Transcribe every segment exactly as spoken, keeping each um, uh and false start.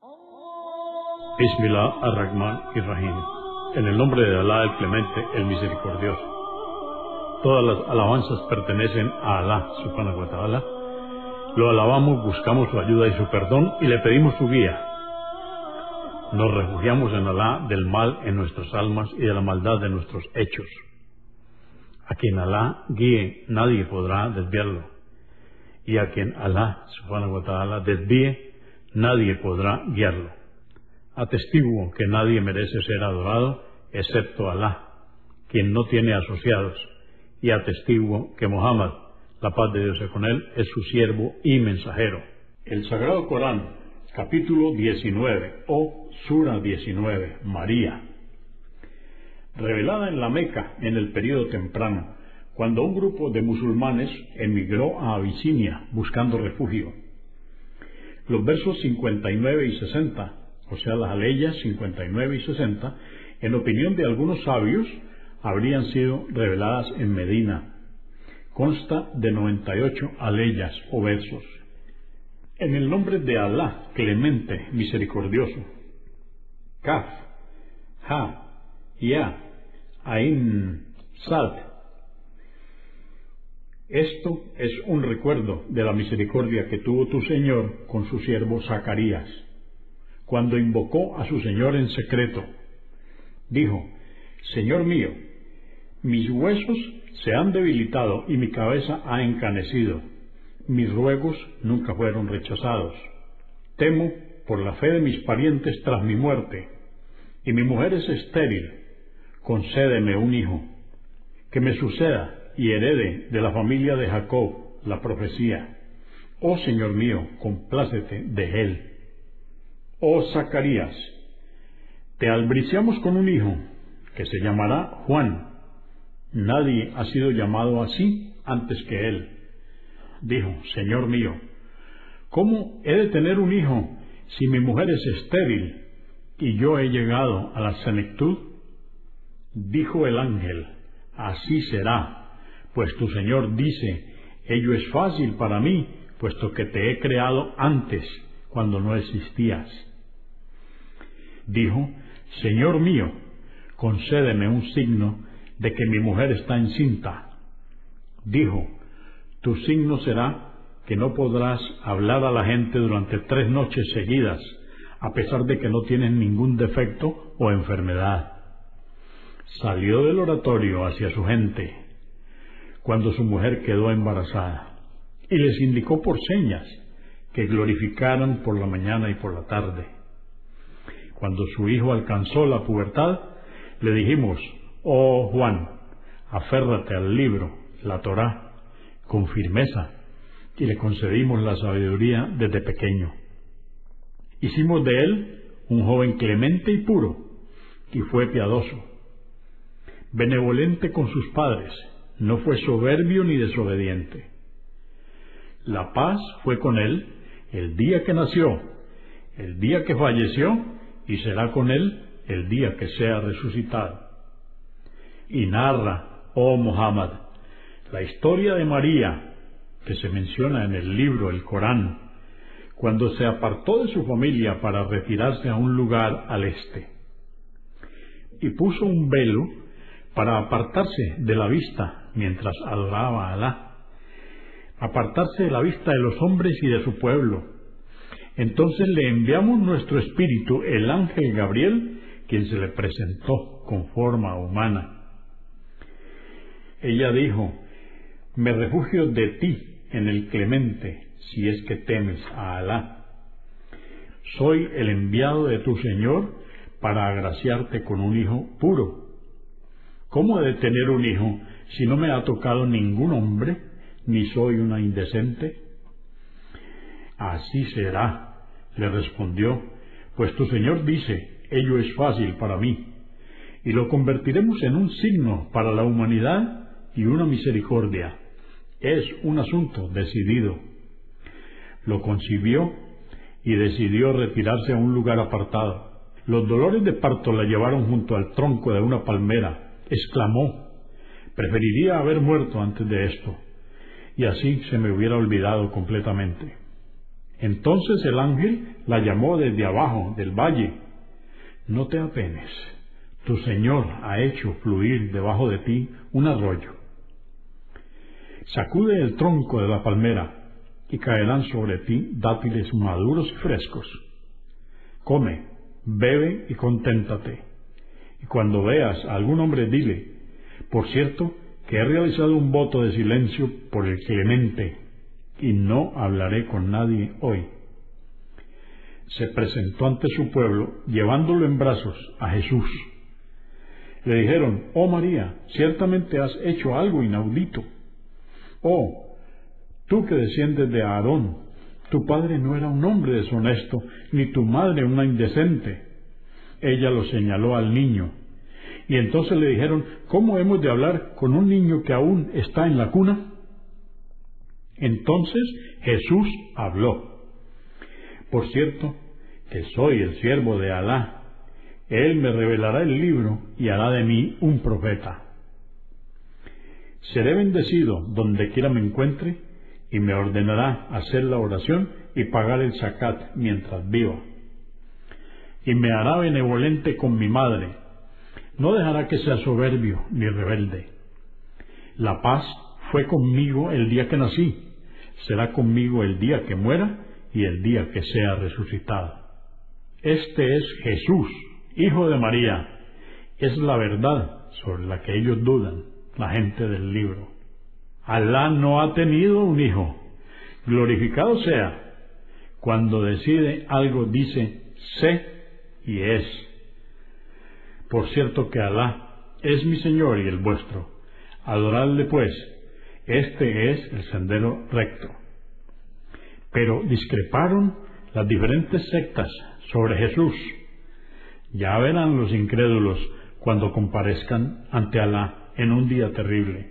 Bismillah ar-Rahman ir-Rahim. En el nombre de Alá, el Clemente, el Misericordioso. Todas las alabanzas pertenecen a Alá, subhanahu wa ta'ala. Lo alabamos, buscamos su ayuda y su perdón y le pedimos su guía. Nos refugiamos en Alá del mal en nuestras almas y de la maldad de nuestros hechos. A quien Alá guíe, nadie podrá desviarlo. Y a quien Alá, subhanahu wa ta'ala, desvíe, nadie podrá guiarlo. Atestiguo que nadie merece ser adorado excepto Alá, quien no tiene asociados, y atestiguo que Muhammad, la paz de Dios sea con él, es su siervo y mensajero. El Sagrado Corán, capítulo diecinueve, o Sura diecinueve, María. Revelada en la Meca en el período temprano, cuando un grupo de musulmanes emigró a Abisinia buscando refugio. Los versos cincuenta y nueve y sesenta, o sea las aleyas cincuenta y nueve y sesenta, en opinión de algunos sabios, habrían sido reveladas en Medina. Consta de noventa y ocho aleyas o versos. En el nombre de Alá, Clemente, Misericordioso. Kaf, Ha, Ya, Ain, Sad. Esto es un recuerdo de la misericordia que tuvo tu Señor con su siervo Zacarías, cuando invocó a su Señor en secreto. Dijo: Señor mío, mis huesos se han debilitado y mi cabeza ha encanecido. Mis ruegos nunca fueron rechazados. Temo por la fe de mis parientes tras mi muerte, y mi mujer es estéril. Concédeme un hijo, que me suceda y herede de la familia de Jacob la profecía. Oh Señor mío, complácete de él. Oh Zacarías, te albriciamos con un hijo, que se llamará Juan. Nadie ha sido llamado así antes que él. Dijo: Señor mío, ¿cómo he de tener un hijo si mi mujer es estéril y yo he llegado a la senectud? Dijo el ángel: así será, pues tu Señor dice: ello es fácil para mí, puesto que te he creado antes, cuando no existías. Dijo: Señor mío, concédeme un signo de que mi mujer está encinta. Dijo: tu signo será que no podrás hablar a la gente durante tres noches seguidas, a pesar de que no tienes ningún defecto o enfermedad. Salió del oratorio hacia su gente, cuando su mujer quedó embarazada, y les indicó por señas que glorificaran por la mañana y por la tarde. Cuando su hijo alcanzó la pubertad, le dijimos: oh Juan, aférrate al libro, la Torá, con firmeza, y le concedimos la sabiduría desde pequeño. Hicimos de él un joven clemente y puro, y fue piadoso, benevolente con sus padres, no fue soberbio ni desobediente. La paz fue con él el día que nació, el día que falleció, y será con él el día que sea resucitado. Y narra, oh Muhammad, la historia de María, que se menciona en el libro, el Corán, cuando se apartó de su familia para retirarse a un lugar al este, y puso un velo para apartarse de la vista mientras adoraba a Alá, apartarse de la vista de los hombres y de su pueblo. Entonces le enviamos nuestro espíritu, el ángel Gabriel, quien se le presentó con forma humana. Ella dijo: me refugio de ti en el Clemente, si es que temes a Alá. Soy el enviado de tu Señor para agraciarte con un hijo puro. ¿Cómo he de tener un hijo si no me ha tocado ningún hombre, ni soy una indecente? Así será, le respondió, pues tu Señor dice: ello es fácil para mí, y lo convertiremos en un signo para la humanidad y una misericordia. Es un asunto decidido. Lo concibió y decidió retirarse a un lugar apartado. Los dolores de parto la llevaron junto al tronco de una palmera. Exclamó: preferiría haber muerto antes de esto, y así se me hubiera olvidado completamente. Entonces el ángel la llamó desde abajo del valle. No te apenes, tu Señor ha hecho fluir debajo de ti un arroyo. Sacude el tronco de la palmera, y caerán sobre ti dátiles maduros y frescos. Come, bebe y conténtate. Y cuando veas a algún hombre, dile: por cierto, que he realizado un voto de silencio por el Clemente, y no hablaré con nadie hoy. Se presentó ante su pueblo, llevándolo en brazos a Jesús. Le dijeron: oh María, ciertamente has hecho algo inaudito. Oh, tú que desciendes de Aarón, tu padre no era un hombre deshonesto, ni tu madre una indecente. Ella lo señaló al niño. Y entonces le dijeron: ¿cómo hemos de hablar con un niño que aún está en la cuna? Entonces Jesús habló: por cierto, que soy el siervo de Alá. Él me revelará el libro y hará de mí un profeta. Seré bendecido donde quiera me encuentre, y me ordenará hacer la oración y pagar el zakat mientras viva. Y me hará benevolente con mi madre. No dejará que sea soberbio ni rebelde. La paz fue conmigo el día que nací, será conmigo el día que muera y el día que sea resucitado. Este es Jesús, hijo de María. Es la verdad sobre la que ellos dudan, la gente del libro. Alá no ha tenido un hijo. Glorificado sea. Cuando decide algo dice sé y es. Por cierto que Alá es mi Señor y el vuestro. Adoradle pues. Este es el sendero recto. Pero discreparon las diferentes sectas sobre Jesús. Ya verán los incrédulos cuando comparezcan ante Alá en un día terrible.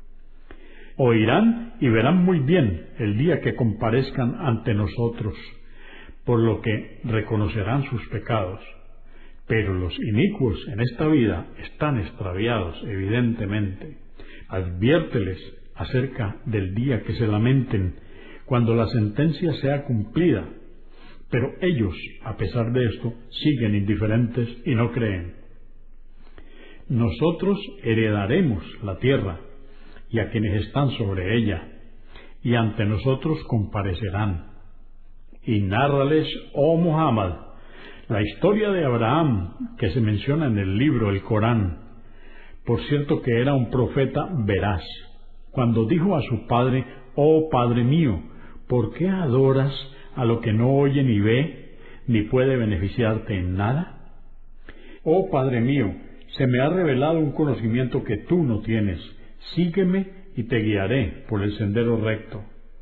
Oirán y verán muy bien el día que comparezcan ante nosotros, por lo que reconocerán sus pecados. Pero los inicuos en esta vida están extraviados, evidentemente. Adviérteles acerca del día que se lamenten, cuando la sentencia sea cumplida. Pero ellos, a pesar de esto, siguen indiferentes y no creen. Nosotros heredaremos la tierra y a quienes están sobre ella, y ante nosotros comparecerán. Y nárrales, oh Muhammad, la historia de Abraham que se menciona en el libro El Corán. Por cierto que era un profeta veraz, cuando dijo a su padre: oh Padre mío, ¿por qué adoras a lo que no oye ni ve, ni puede beneficiarte en nada? Oh Padre mío, se me ha revelado un conocimiento que tú no tienes. Sígueme y te guiaré por el sendero recto.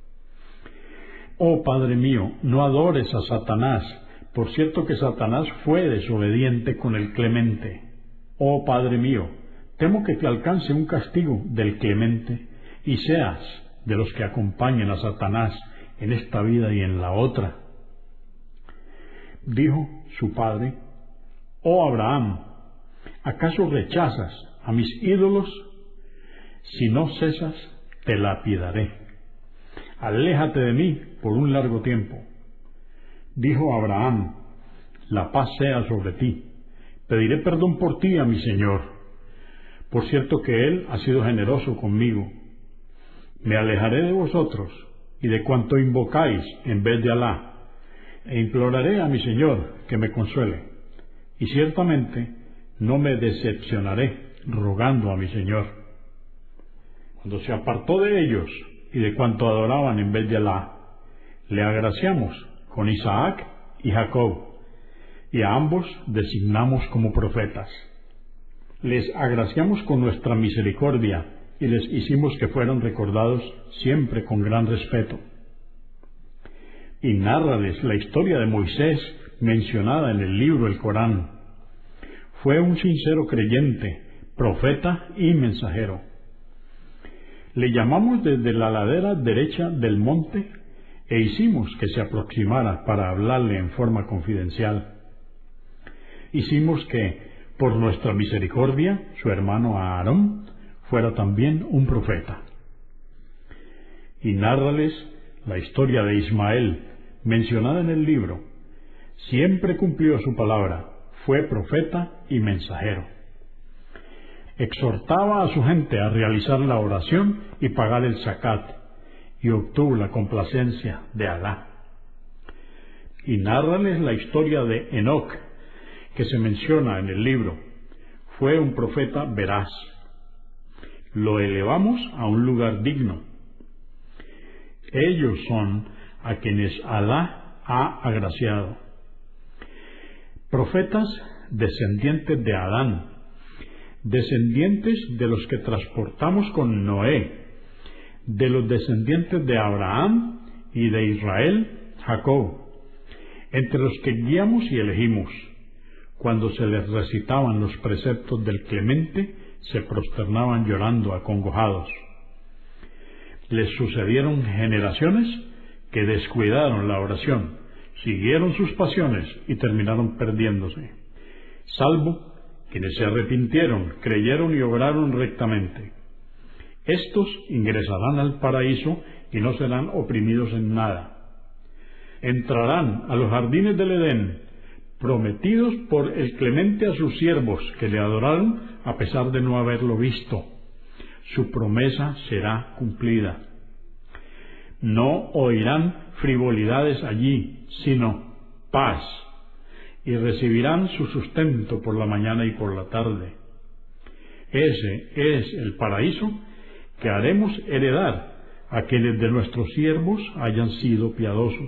Oh Padre mío, no adores a Satanás. Por cierto que Satanás fue desobediente con el Clemente. Oh Padre mío, temo que te alcance un castigo del Clemente y seas de los que acompañen a Satanás en esta vida y en la otra. Dijo su padre: oh Abraham, ¿acaso rechazas a mis ídolos? Si no cesas, te lapidaré. Aléjate de mí por un largo tiempo. Dijo Abraham: la paz sea sobre ti. Pediré perdón por ti a mi Señor. Por cierto que Él ha sido generoso conmigo. Me alejaré de vosotros y de cuanto invocáis en vez de Alá, e imploraré a mi Señor que me consuele. Y ciertamente no me decepcionaré rogando a mi Señor. Cuando se apartó de ellos y de cuanto adoraban en vez de Alá, le agraciamos con Isaac y Jacob, y a ambos designamos como profetas. Les agraciamos con nuestra misericordia y les hicimos que fueran recordados siempre con gran respeto. Y nárrales la historia de Moisés mencionada en el libro El Corán. Fue un sincero creyente, profeta y mensajero. Le llamamos desde la ladera derecha del monte e hicimos que se aproximara para hablarle en forma confidencial. Hicimos que, por nuestra misericordia, su hermano Aarón fuera también un profeta. Y nárrales la historia de Ismael, mencionada en el libro, siempre cumplió su palabra, fue profeta y mensajero. Exhortaba a su gente a realizar la oración y pagar el zakat, y obtuvo la complacencia de Alá. Y nárrales la historia de Enoc, que se menciona en el libro. Fue un profeta veraz. Lo elevamos a un lugar digno. Ellos son a quienes Alá ha agraciado. Profetas descendientes de Adán, descendientes de los que transportamos con Noé, de los descendientes de Abraham y de Israel, Jacob, entre los que guiamos y elegimos. Cuando se les recitaban los preceptos del Clemente, se prosternaban llorando acongojados. Les sucedieron generaciones que descuidaron la oración, siguieron sus pasiones y terminaron perdiéndose, salvo quienes se arrepintieron, creyeron y obraron rectamente. Estos ingresarán al paraíso y no serán oprimidos en nada. Entrarán a los jardines del Edén, prometidos por el Clemente a sus siervos, que le adoraron a pesar de no haberlo visto. Su promesa será cumplida. No oirán frivolidades allí, sino paz, y recibirán su sustento por la mañana y por la tarde. Ese es el paraíso que haremos heredar a quienes de nuestros siervos hayan sido piadosos.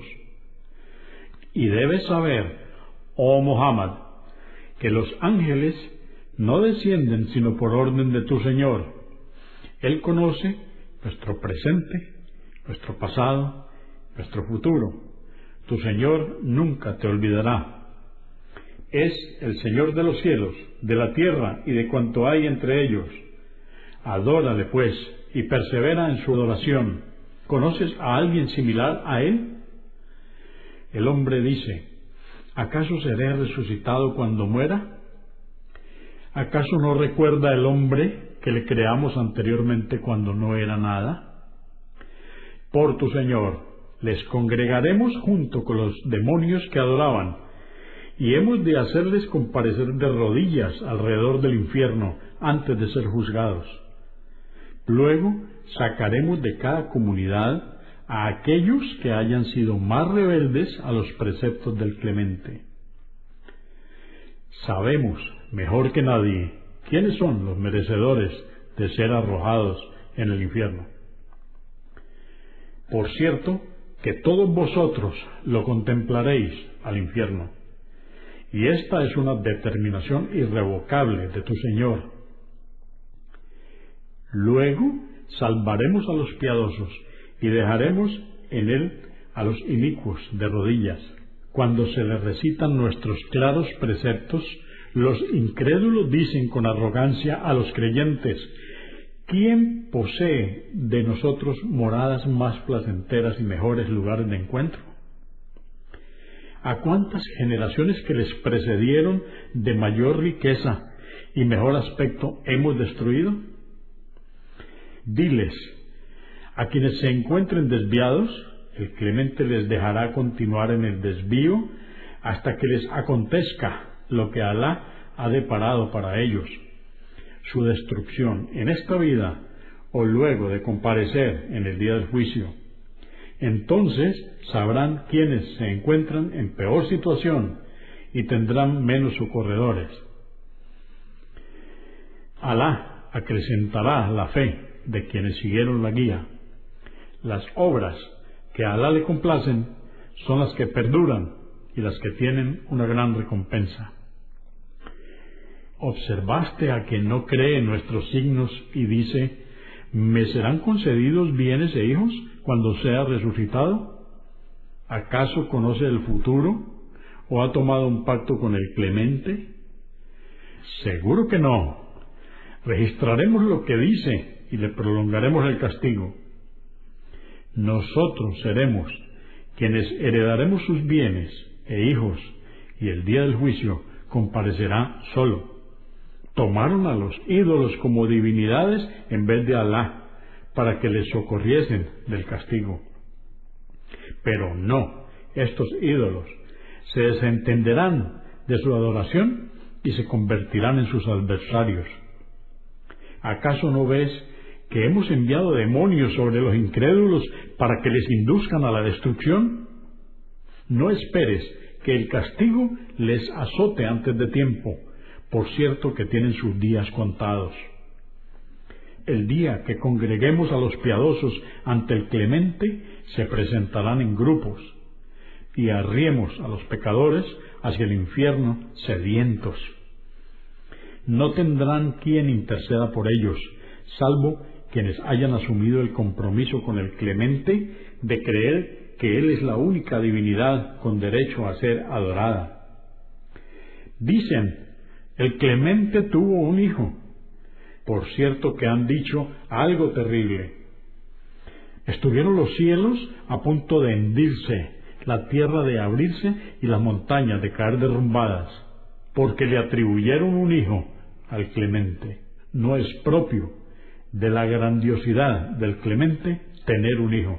Y debes saber, oh Muhammad, que los ángeles no descienden sino por orden de tu Señor. Él conoce nuestro presente, nuestro pasado, nuestro futuro. Tu Señor nunca te olvidará. Es el Señor de los cielos, de la tierra y de cuanto hay entre ellos. Adórale, pues, y persevera en su adoración. ¿Conoces a alguien similar a él? El hombre dice: ¿acaso seré resucitado cuando muera? ¿Acaso no recuerda el hombre que le creamos anteriormente cuando no era nada? Por tu Señor, les congregaremos junto con los demonios que adoraban, y hemos de hacerles comparecer de rodillas alrededor del infierno antes de ser juzgados. Luego sacaremos de cada comunidad a aquellos que hayan sido más rebeldes a los preceptos del Clemente. Sabemos mejor que nadie quiénes son los merecedores de ser arrojados en el infierno. Por cierto, que todos vosotros lo contemplaréis al infierno, y esta es una determinación irrevocable de tu Señor. Luego salvaremos a los piadosos y dejaremos en él a los inicuos de rodillas. Cuando se les recitan nuestros claros preceptos, los incrédulos dicen con arrogancia a los creyentes: ¿quién posee de nosotros moradas más placenteras y mejores lugares de encuentro? ¿A cuántas generaciones que les precedieron de mayor riqueza y mejor aspecto hemos destruido? Diles: a quienes se encuentren desviados, el Clemente les dejará continuar en el desvío hasta que les acontezca lo que Alá ha deparado para ellos, su destrucción en esta vida o luego de comparecer en el día del juicio. Entonces sabrán quienes se encuentran en peor situación y tendrán menos socorredores. Alá acrecentará la fe de quienes siguieron la guía. Las obras que a Alá le complacen son las que perduran y las que tienen una gran recompensa. ¿Observaste a quien no cree en nuestros signos y dice: ¿me serán concedidos bienes e hijos cuando sea resucitado? ¿Acaso conoce el futuro o ha tomado un pacto con el Clemente? Seguro que no. Registraremos lo que dice y le prolongaremos el castigo. Nosotros seremos quienes heredaremos sus bienes e hijos, y el día del juicio comparecerá solo. Tomaron a los ídolos como divinidades en vez de Alá, para que les socorriesen del castigo. Pero no, estos ídolos, se desentenderán de su adoración y se convertirán en sus adversarios. ¿Acaso no ves que hemos enviado demonios sobre los incrédulos para que les induzcan a la destrucción? No esperes que el castigo les azote antes de tiempo, por cierto que tienen sus días contados. El día que congreguemos a los piadosos ante el Clemente, se presentarán en grupos, y arriemos a los pecadores hacia el infierno sedientos. No tendrán quien interceda por ellos, salvo quienes hayan asumido el compromiso con el Clemente de creer que Él es la única divinidad con derecho a ser adorada. Dicen, el Clemente tuvo un hijo. Por cierto que han dicho algo terrible. Estuvieron los cielos a punto de hendirse, la tierra de abrirse y las montañas de caer derrumbadas, porque le atribuyeron un hijo al Clemente. No es propio de la grandiosidad del Clemente tener un hijo.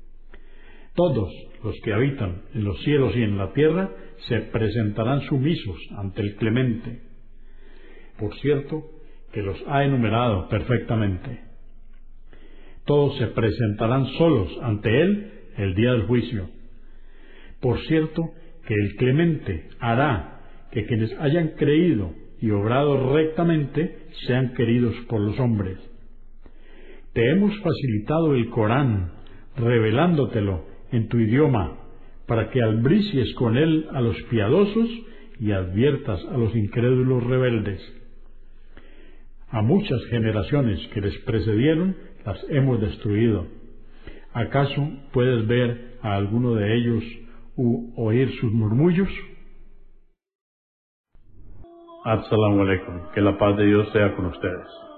Todos los que habitan en los cielos y en la tierra se presentarán sumisos ante el Clemente. Por cierto, que los ha enumerado perfectamente. Todos se presentarán solos ante Él el día del juicio. Por cierto, que el Clemente hará que quienes hayan creído y obrado rectamente sean queridos por los hombres. Te hemos facilitado el Corán, revelándotelo en tu idioma, para que albricies con él a los piadosos y adviertas a los incrédulos rebeldes. A muchas generaciones que les precedieron las hemos destruido. ¿Acaso puedes ver a alguno de ellos u oír sus murmullos? Assalamu alaikum, que la paz de Dios sea con ustedes.